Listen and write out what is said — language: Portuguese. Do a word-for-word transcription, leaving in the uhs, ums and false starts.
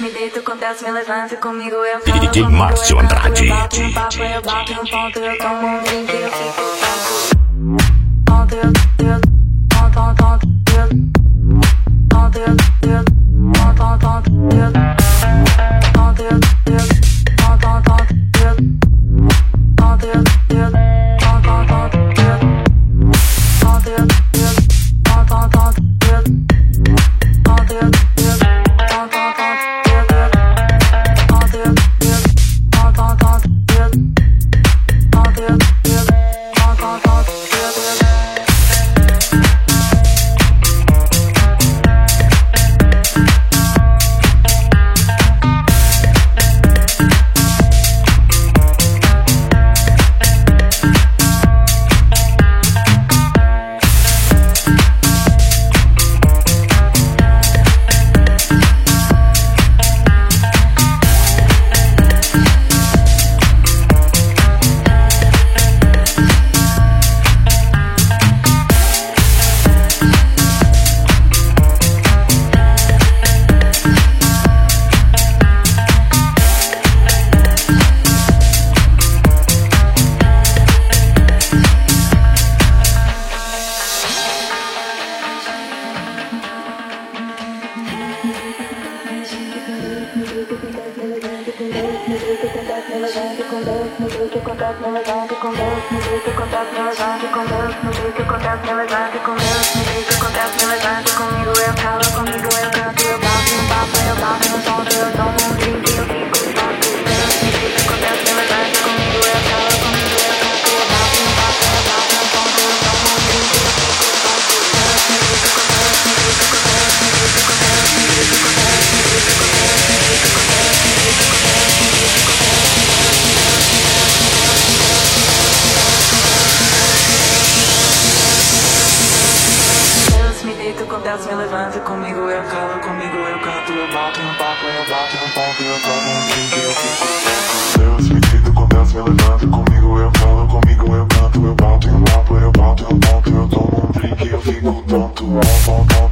me deito, acontece, me levanta comigo, eu falo D J comigo, Márcio eu canto, Andrade. eu bato no papo, eu bato no ponto, eu tomo um drink, eu fico tonto. Ponto, eu, eu, tonto, tonto, tonto, eu, tonto, eu, eu, tonto, tonto, tonto, eu, tonto, eu, eu, tonto, tonto, tonto, eu, tonto, eu, eu, tonto, tonto, tonto, eu, tonto, eu, eu, tonto, tonto, tonto, eu, tonto, eu, eu, tonto, tonto, tonto, eu, tonto, eu, eu, tonto, tonto, tonto, eu, tonto, eu, eu, tonto, tonto, tonto, eu. Comigo eu falo, comigo eu canto, eu bato no papo, eu bato no ponto, eu tomo um drink, eu fico tonto. Deus me deita, acontece, me levanta comigo eu falo, comigo eu canto, eu bato no papo, eu bato no ponto, eu tomo um drink, eu fico tonto. Deus me deita, acontece, me deita, acontece, me deita, acontece, me deita, acontece, me deita, acontece, me deita, acontece, me deita, acontece, me deita, Deus me deita, acontece, me levanta comigo eu calo, comigo eu canto, eu bato no papo, eu bato no ponto, eu tomo um drink, eu fico tonto. Deus me deita, acontece, me levanta comigo eu falo, comigo eu canto, eu bato no papo, eu bato no ponto, eu tomo um drink, eu fico tonto.